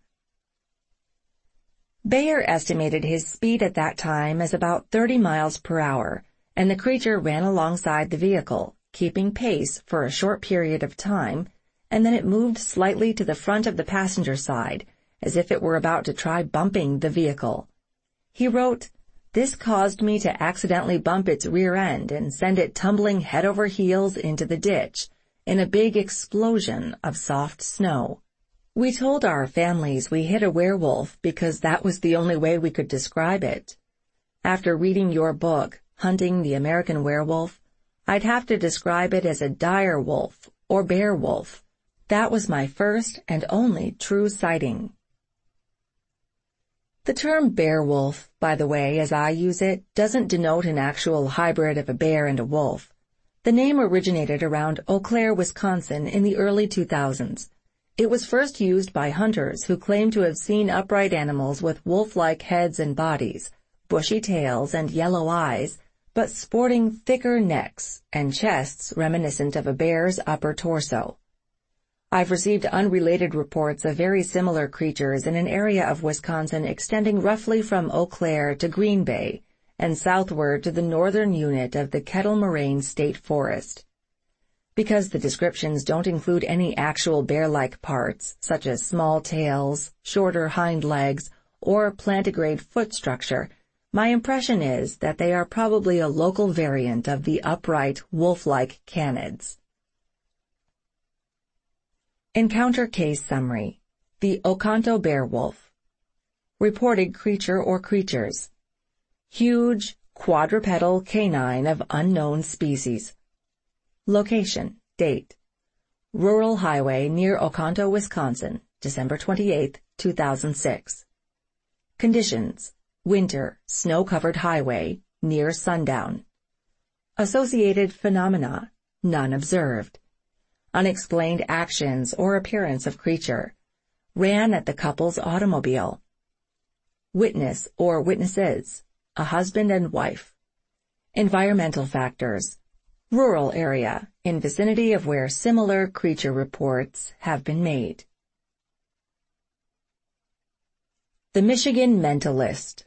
Bayer estimated his speed at that time as about thirty miles per hour, and the creature ran alongside the vehicle, keeping pace for a short period of time, and then it moved slightly to the front of the passenger side, as if it were about to try bumping the vehicle. He wrote, "This caused me to accidentally bump its rear end and send it tumbling head over heels into the ditch in a big explosion of soft snow. We told our families we hit a werewolf because that was the only way we could describe it. After reading your book, Hunting the American Werewolf, I'd have to describe it as a dire wolf or bear wolf. That was my first and only true sighting." The term bear wolf, by the way, as I use it, doesn't denote an actual hybrid of a bear and a wolf. The name originated around Eau Claire, Wisconsin in the early two thousands. It was first used by hunters who claimed to have seen upright animals with wolf-like heads and bodies, bushy tails and yellow eyes, but sporting thicker necks and chests reminiscent of a bear's upper torso. I've received unrelated reports of very similar creatures in an area of Wisconsin extending roughly from Eau Claire to Green Bay and southward to the northern unit of the Kettle Moraine State Forest. Because the descriptions don't include any actual bear-like parts, such as small tails, shorter hind legs, or plantigrade foot structure, My impression is that they are probably a local variant of the upright, wolf-like canids. Encounter Case Summary. The Oconto bear wolf. Reported creature or creatures. Huge, quadrupedal canine of unknown species. Location, date. Rural highway near Oconto, Wisconsin, December twenty-eighth, two thousand six. Conditions, winter, snow-covered highway, near sundown. Associated phenomena, none observed. Unexplained actions or appearance of creature. Ran at the couple's automobile. Witness or witnesses, a husband and wife. Environmental factors. Rural area, in vicinity of where similar creature reports have been made. The Michigan Mentalist.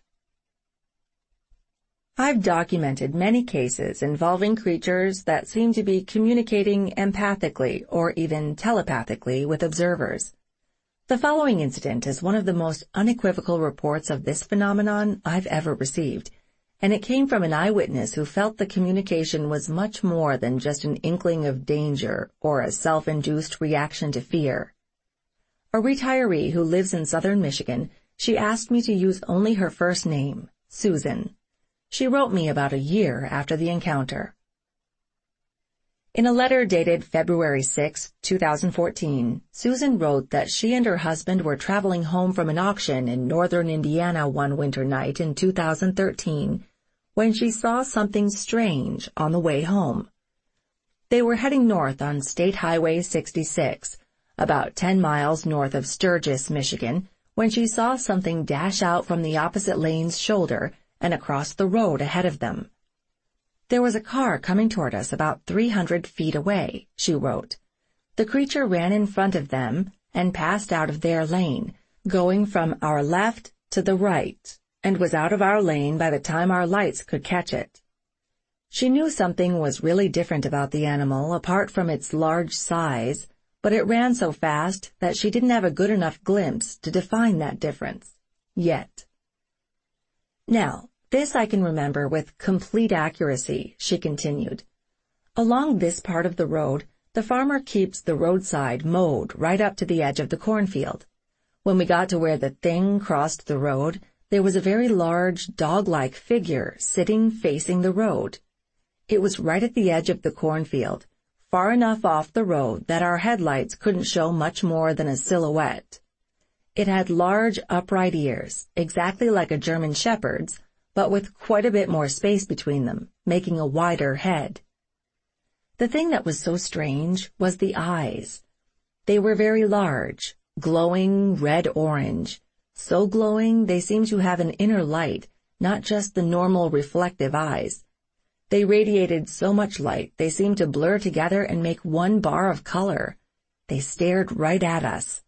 I've documented many cases involving creatures that seem to be communicating empathically or even telepathically with observers. The following incident is one of the most unequivocal reports of this phenomenon I've ever received, and it came from an eyewitness who felt the communication was much more than just an inkling of danger or a self-induced reaction to fear. A retiree who lives in southern Michigan, she asked me to use only her first name, Susan. She wrote me about a year after the encounter. In a letter dated February sixth, two thousand fourteen, Susan wrote that she and her husband were traveling home from an auction in northern Indiana one winter night in two thousand thirteen when she saw something strange on the way home. They were heading north on State Highway sixty-six, about ten miles north of Sturgis, Michigan, when she saw something dash out from the opposite lane's shoulder and across the road ahead of them. There was a car coming toward us about three hundred feet away, she wrote. The creature ran in front of them and passed out of their lane, going from our left to the right, and was out of our lane by the time our lights could catch it. She knew something was really different about the animal apart from its large size, but it ran so fast that she didn't have a good enough glimpse to define that difference. Yet. Now, this I can remember with complete accuracy, she continued. Along this part of the road, the farmer keeps the roadside mowed right up to the edge of the cornfield. When we got to where the thing crossed the road, there was a very large, dog-like figure sitting facing the road. It was right at the edge of the cornfield, far enough off the road that our headlights couldn't show much more than a silhouette. It had large, upright ears, exactly like a German shepherd's, but with quite a bit more space between them, making a wider head. The thing that was so strange was the eyes. They were very large, glowing red-orange, so glowing they seemed to have an inner light, not just the normal reflective eyes. They radiated so much light they seemed to blur together and make one bar of color. They stared right at us.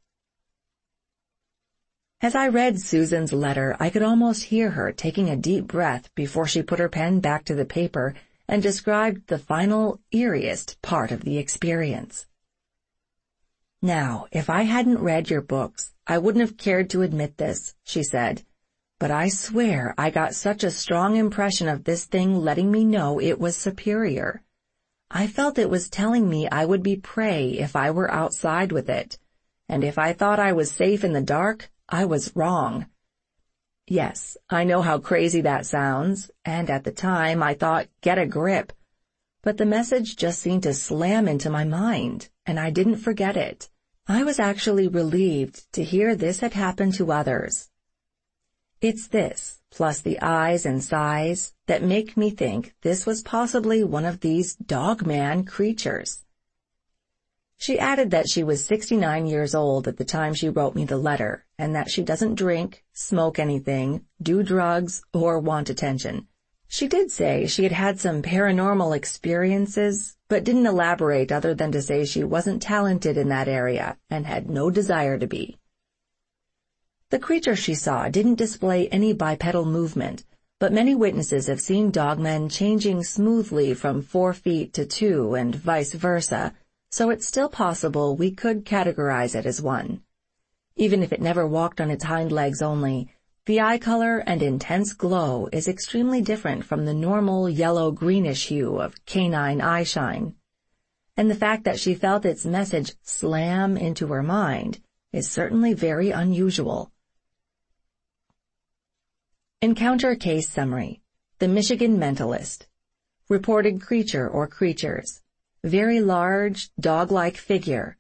As I read Susan's letter, I could almost hear her taking a deep breath before she put her pen back to the paper and described the final, eeriest part of the experience. Now, if I hadn't read your books, I wouldn't have cared to admit this, she said, but I swear I got such a strong impression of this thing letting me know it was superior. I felt it was telling me I would be prey if I were outside with it, and if I thought I was safe in the dark, I was wrong. Yes, I know how crazy that sounds, and at the time I thought, get a grip. But the message just seemed to slam into my mind, and I didn't forget it. I was actually relieved to hear this had happened to others. It's this, plus the eyes and size, that make me think this was possibly one of these dogman creatures. She added that she was sixty-nine years old at the time she wrote me the letter, and that she doesn't drink, smoke anything, do drugs, or want attention. She did say she had had some paranormal experiences, but didn't elaborate other than to say she wasn't talented in that area and had no desire to be. The creature she saw didn't display any bipedal movement, but many witnesses have seen dogmen changing smoothly from four feet to two and vice versa, so it's still possible we could categorize it as one. Even if it never walked on its hind legs only, The eye color and intense glow is extremely different from the normal yellow-greenish hue of canine eye shine, and the fact that she felt its message slam into her mind is certainly very unusual. Encounter Case Summary. The Michigan Mentalist. Reported creature or creatures. Very large, dog-like figure,